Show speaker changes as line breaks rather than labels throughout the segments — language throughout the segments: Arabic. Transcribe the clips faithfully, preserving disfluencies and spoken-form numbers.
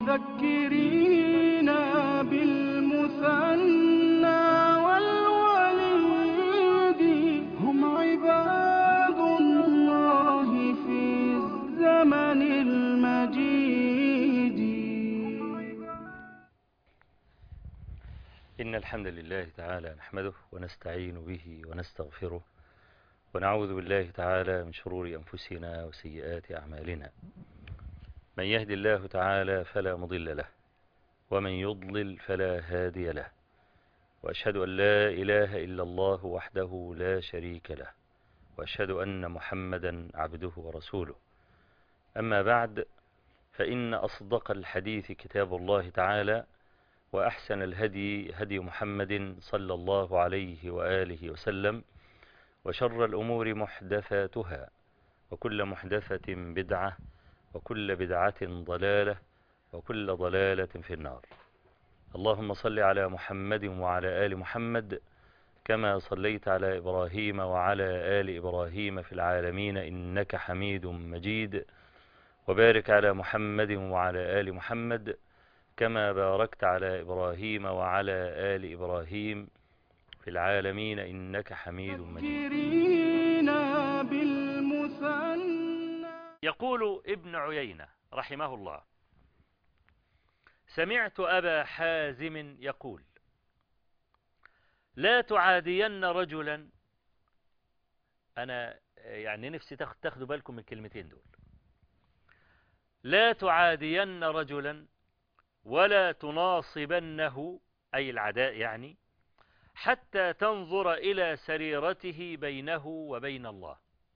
مذكرين بالمثنى والوليد هم عباد الله في الزمن المجيد.
إن الحمد لله تعالى نحمده ونستعين به ونستغفره ونعوذ بالله تعالى من شرور أنفسنا وسيئات أعمالنا. من يهدي الله تعالى فلا مضل له ومن يضلل فلا هادي له، وأشهد أن لا إله إلا الله وحده لا شريك له، وأشهد أن محمدا عبده ورسوله. أما بعد، فإن أصدق الحديث كتاب الله تعالى، وأحسن الهدي هدي محمد صلى الله عليه وآله وسلم، وشر الأمور محدثاتها، وكل محدثة بدعة، وكل بدعة ضلالة، وكل ضلالة في النار. اللهم صل على محمد وعلى آل محمد كما صليت على إبراهيم وعلى آل إبراهيم في العالمين إنك حميد مجيد، وبارك على محمد وعلى آل محمد كما باركت على إبراهيم وعلى آل إبراهيم في العالمين إنك حميد مجيد. يقول ابن عيينة رحمه الله: سمعت أبا حازم يقول: لا تعادين رجلا. أنا يعني نفسي تاخدوا بالكم من الكلمتين دول. لا تعادين رجلا ولا تناصبنه، أي العداء يعني، حتى تنظر إلى سريرته بينه وبين الله،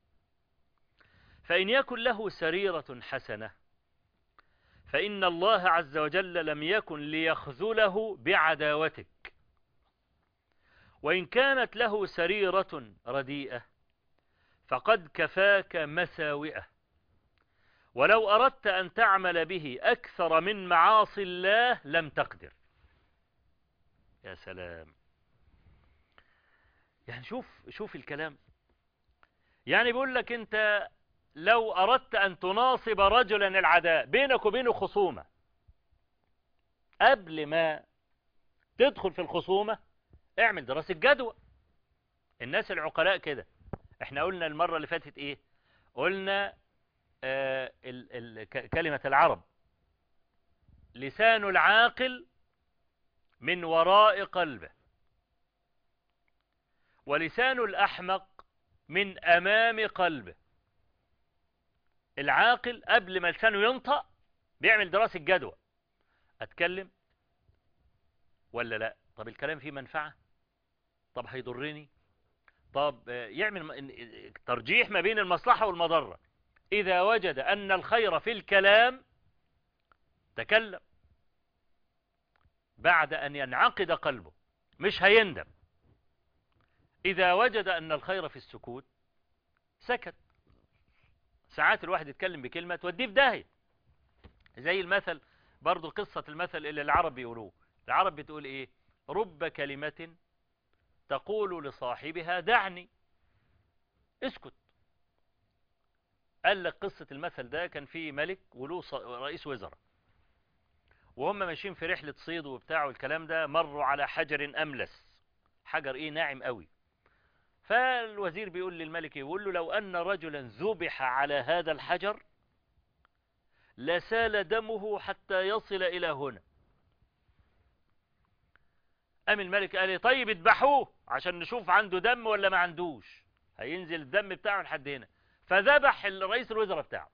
فإن يكن له سريرة حسنة فإن الله عز وجل لم يكن ليخذله بعداوتك، وإن كانت له سريرة رديئة فقد كفاك مساوئه، ولو أردت أن تعمل به أكثر من معاصي الله لم تقدر. يا سلام، يعني شوف شوف الكلام. يعني بيقول لك أنت لو أردت أن تناصب رجلا العداء، بينك وبينه خصومة، قبل ما تدخل في الخصومة اعمل دراسة جدوى. الناس العقلاء كده. احنا قلنا المرة اللي فاتت ايه؟ قلنا آه ال ال كلمة العرب: لسان العاقل من وراء قلبه، ولسان الأحمق من أمام قلبه. العاقل قبل ما لسانه ينطق بيعمل دراسة جدوى: أتكلم ولا لا؟ طب الكلام فيه منفعة؟ طب هيضرني؟ طب يعمل ترجيح ما بين المصلحة والمضرة. إذا وجد أن الخير في الكلام تكلم بعد أن ينعقد قلبه، مش هيندم. إذا وجد أن الخير في السكوت سكت. ساعات الواحد يتكلم بكلمة توديه في داهية، زي المثل برضو، قصة المثل اللي العرب بيقولوه. العرب بتقول إيه؟ رب كلمة تقول لصاحبها دعني. اسكت. قال لك قصة المثل ده: كان فيه ملك وله رئيس وزراء، وهم ماشيين في رحلة صيد وبتاع والكلام ده، مروا على حجر أملس، حجر إيه ناعم قوي. فالوزير بيقول للملك، يقول له: لو أن رجلا ذبح على هذا الحجر لسال دمه حتى يصل إلى هنا. قام الملك قال: طيب اذبحوه عشان نشوف عنده دم ولا ما عندوش، هينزل الدم بتاعه لحد هنا. فذبح الرئيس الوزراء بتاعه.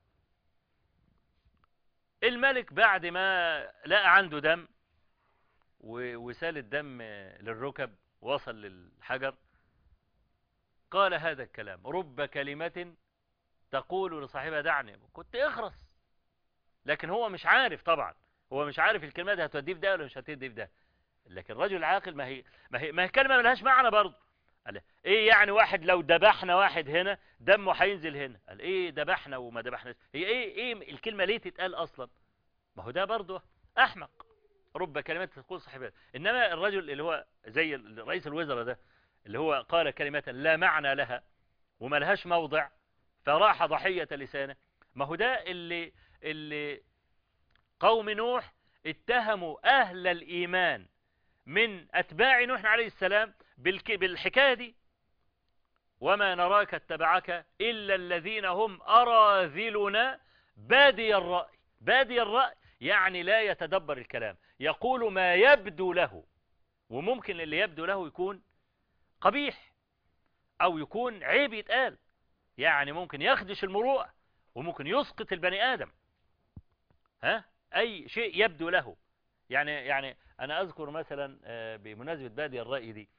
الملك بعد ما لقى عنده دم وسال الدم للركب وصل للحجر، قال هذا الكلام: رب كلمة تقول لصاحبها دعني. كنت اخرس. لكن هو مش عارف، طبعا هو مش عارف الكلمة دي هتوديه في ده ولا مش هتوديه في ده. لكن الرجل العاقل ما هي ما هي ما هي كلمة ملهاش معنى برضه. قال ايه يعني واحد لو ذبحنا واحد هنا دمه هينزل هنا؟ قال ايه ذبحنا وما ذبحناش؟ هي ايه ايه الكلمة ليه تتقال اصلا؟ ما هو ده برضه احمق. رب كلمات تقول صاحبها. انما الرجل اللي هو زي رئيس الوزراء ده، اللي هو قال كلمة لا معنى لها وما لهاش موضع فراح ضحية لسانه، ما هو ده اللي اللي قوم نوح اتهموا أهل الإيمان من أتباع نوح عليه السلام بالحكاية دي، وما نراك اتبعك إلا الذين هم أراذلنا بادي الرأي. بادي الرأي يعني لا يتدبر الكلام، يقول ما يبدو له، وممكن اللي يبدو له يكون قبيح أو يكون عيب يتقال، يعني ممكن يخدش المروءة وممكن يسقط البني آدم، ها أي شيء يبدو له. يعني يعني أنا أذكر مثلا بمناسبة بادي الرأي دي،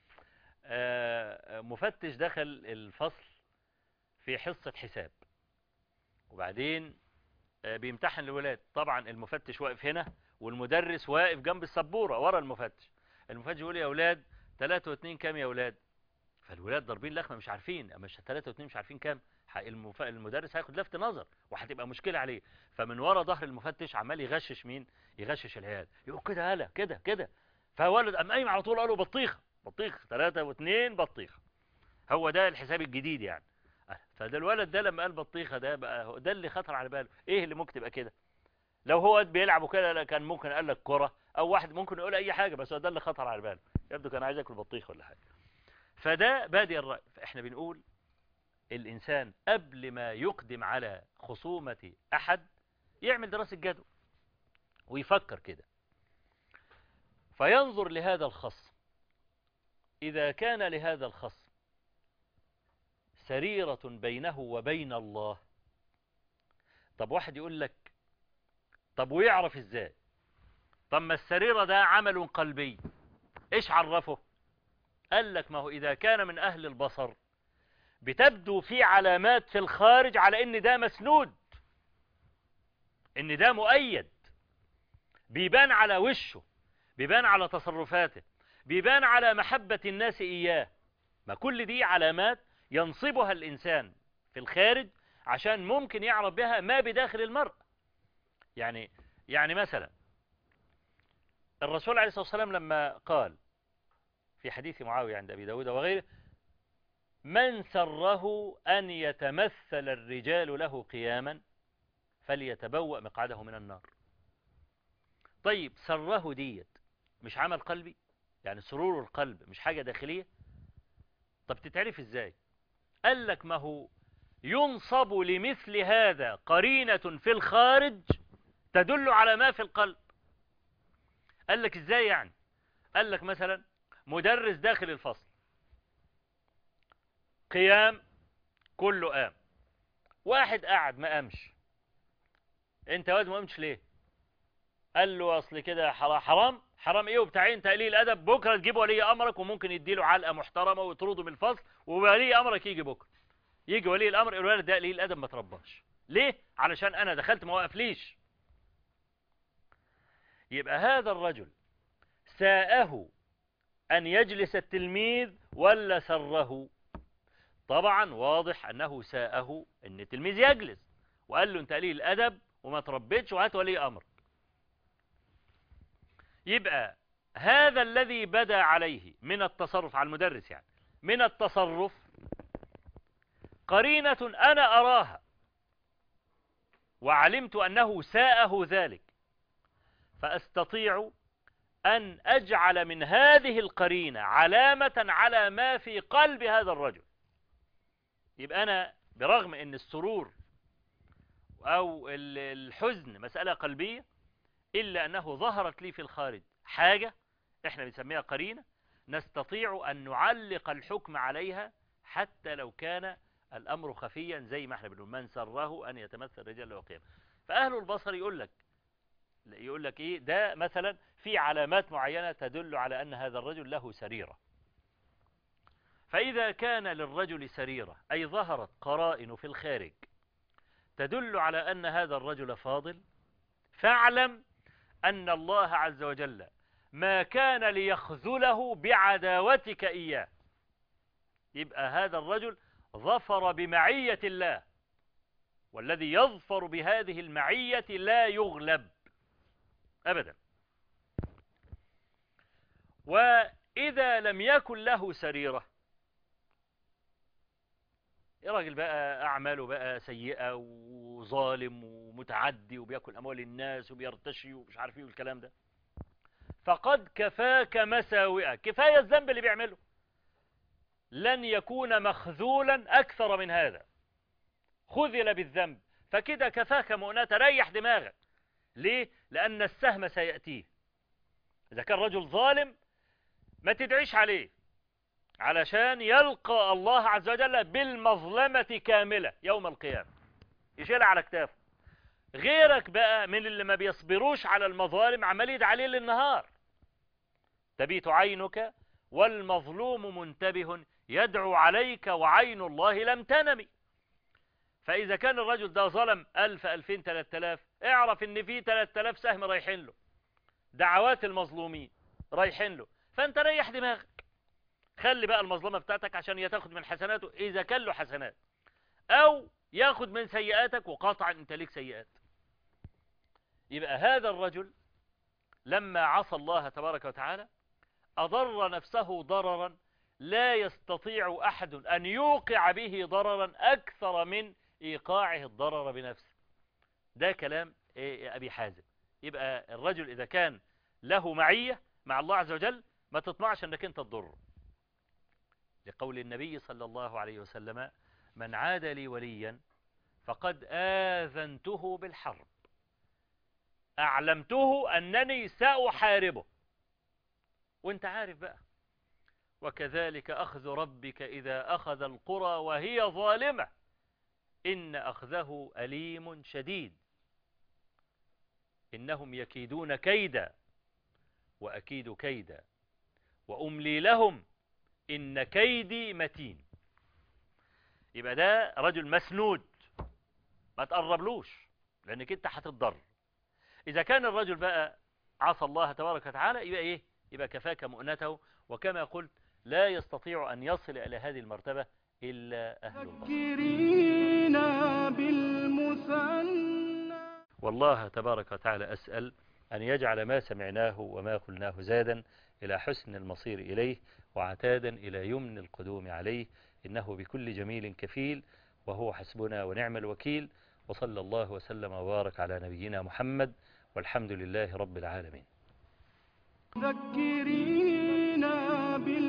مفتش دخل الفصل في حصة حساب، وبعدين بيمتحن الولاد. طبعا المفتش واقف هنا والمدرس واقف جنب السبورة ورا المفتش. المفتش يقول يا أولاد ثلاثة واثنين كام يا أولاد؟ فالولاد ضاربين لخمة مش عارفين، مش ثلاثة واثنين مش عارفين كام، المدرس هياخد لفت نظر وهتبقى مشكلة عليه. فمن ورا ظهر المفتش عمال يغشش مين؟ يغشش العيال، يقول كده هلا كده كده. فولد قام قايم على طول قالوا بطيخة بطيخة ثلاثة واثنين بطيخة. هو ده الحساب الجديد يعني. فده الولد ده لما قال بطيخة ده بقى ده اللي خطر على باله، ايه اللي ممكن تبقى كده؟ لو هو بيلعبوا كده كان ممكن قال لك كرة، او واحد ممكن يقول اي حاجة، بس هو ده اللي خطر على باله، يبدو كان عايز ياكل بطيخ ولا حاجة. فده بادي الرأي. فاحنا بنقول الانسان قبل ما يقدم على خصومة احد يعمل دراسة جدوى ويفكر كده، فينظر لهذا الخصم. اذا كان لهذا الخصم سريرة بينه وبين الله، طب واحد يقول لك طب ويعرف ازاي؟ طب ما السريرة ده عمل قلبي، ايش عرفه؟ قال لك ما هو اذا كان من اهل البصر بتبدو في علامات في الخارج على ان ده مسنود، ان ده مؤيد، بيبان على وشه، بيبان على تصرفاته، بيبان على محبة الناس اياه. ما كل دي علامات ينصبها الانسان في الخارج عشان ممكن يعرف بها ما بداخل المرء. يعني يعني مثلا الرسول عليه الصلاة والسلام لما قال في حديث معاوية عند أبي داود وغيره: من سره أن يتمثل الرجال له قياما فليتبوأ مقعده من النار. طيب سره ديت مش عمل قلبي؟ يعني سرور القلب مش حاجة داخلية؟ طب تتعرف ازاي؟ قال لك ما هو ينصب لمثل هذا قرينة في الخارج تدل على ما في القلب. قال لك ازاي يعني؟ قال لك مثلا مدرس داخل الفصل، قيام كله قام، واحد قاعد ما قامش، انت يا واد ما قمتش ليه؟ قال له اصل كده حرام. حرام ايه وبتاعين تقليل ادب، بكره تجيب ولي امرك وممكن يديله علقه محترمه ويطرده من الفصل، وولي امرك يجي بكره، يجي ولي الامر الولد ده قليل الادب ما ترباش ليه؟ علشان انا دخلت ما وقفليش. يبقى هذا الرجل ساءه أن يجلس التلميذ ولا سره؟ طبعا واضح أنه ساءه أن التلميذ يجلس، وقال له أنت قليل الأدب وما تربيتش وهات ولي أمر. يبقى هذا الذي بدا عليه من التصرف على المدرس، يعني من التصرف قرينة أنا أراها وعلمت أنه ساءه ذلك، فأستطيع أن أجعل من هذه القرينة علامة على ما في قلب هذا الرجل. يبقى أنا برغم أن السرور أو الحزن مسألة قلبية، إلا أنه ظهرت لي في الخارج حاجة إحنا بنسميها قرينة، نستطيع أن نعلق الحكم عليها حتى لو كان الأمر خفيا، زي ما احنا بنقول من سره أن يتمثل رجال له قيام. فأهل البصر يقول لك يقول لك إيه ده؟ مثلا في علامات معينة تدل على أن هذا الرجل له سريرة. فإذا كان للرجل سريرة أي ظهرت قرائن في الخارج تدل على أن هذا الرجل فاضل، فاعلم أن الله عز وجل ما كان ليخذله بعداوتك إياه. يبقى هذا الرجل ظفر بمعية الله، والذي يظفر بهذه المعية لا يغلب أبدا. وإذا لم يكن له سريرة، راجل بقى أعماله بقى سيئة وظالم ومتعدي وبيأكل أموال الناس وبيرتشي ومش عارف ايه والكلام ده، فقد كفاك مساوئة، كفاية الذنب اللي بيعمله، لن يكون مخذولا أكثر من هذا، خذل بالذنب، فكده كفاك مؤنة، ريح دماغك. ليه؟ لأن السهم سيأتيه. إذا كان رجل ظالم ما تدعيش عليه، علشان يلقى الله عز وجل بالمظلمة كاملة يوم القيامة، يشيلها على كتافه. غيرك بقى من اللي ما بيصبروش على المظالم عمال يدعي عليه للنهار، تبيت عينك والمظلوم منتبه يدعو عليك وعين الله لم تنم. فإذا كان الرجل ده ظلم ألف ألفين ثلاثة آلاف، اعرف إن في ثلاثة آلاف سهم رايحين له، دعوات المظلومين رايحين له، فأنت ريح دماغك، خلي بقى المظلمة بتاعتك عشان يتاخد من حسناته إذا كان له حسنات، أو ياخد من سيئاتك، وقاطعا أنت ليك سيئات. يبقى هذا الرجل لما عصى الله تبارك وتعالى أضر نفسه ضررا لا يستطيع أحد أن يوقع به ضررا أكثر من إيقاعه الضرر بنفسه. ده كلام أبي حازم. يبقى الرجل إذا كان له معية مع الله عز وجل ما تطمعش أنك أنت تضره، لقول النبي صلى الله عليه وسلم: من عاد لي وليا فقد آذنته بالحرب، أعلمته أنني سأحاربه. وانت عارف بقى، وكذلك أخذ ربك إذا أخذ القرى وهي ظالمة إن أخذه أليم شديد، إنهم يكيدون كيدا وأكيد كيدا وأملي لهم إن كيدي متين. يبقى ده رجل مسنود، ما تقربلوش لأنك انت هتتضر. إذا كان الرجل بقى عصى الله تبارك وتعالى يبقى إيه؟ يبقى كفاك مؤنته، وكما قلت لا يستطيع أن يصل إلى هذه المرتبة إلا أهل الله. والله تبارك وتعالى أسأل أن يجعل ما سمعناه وما قلناه زادا إلى حسن المصير إليه، وعتادا إلى يمن القدوم عليه، إنه بكل جميل كفيل، وهو حسبنا ونعم الوكيل. وصلى الله وسلم وبارك على نبينا محمد، والحمد لله رب العالمين.
ذكرينا بال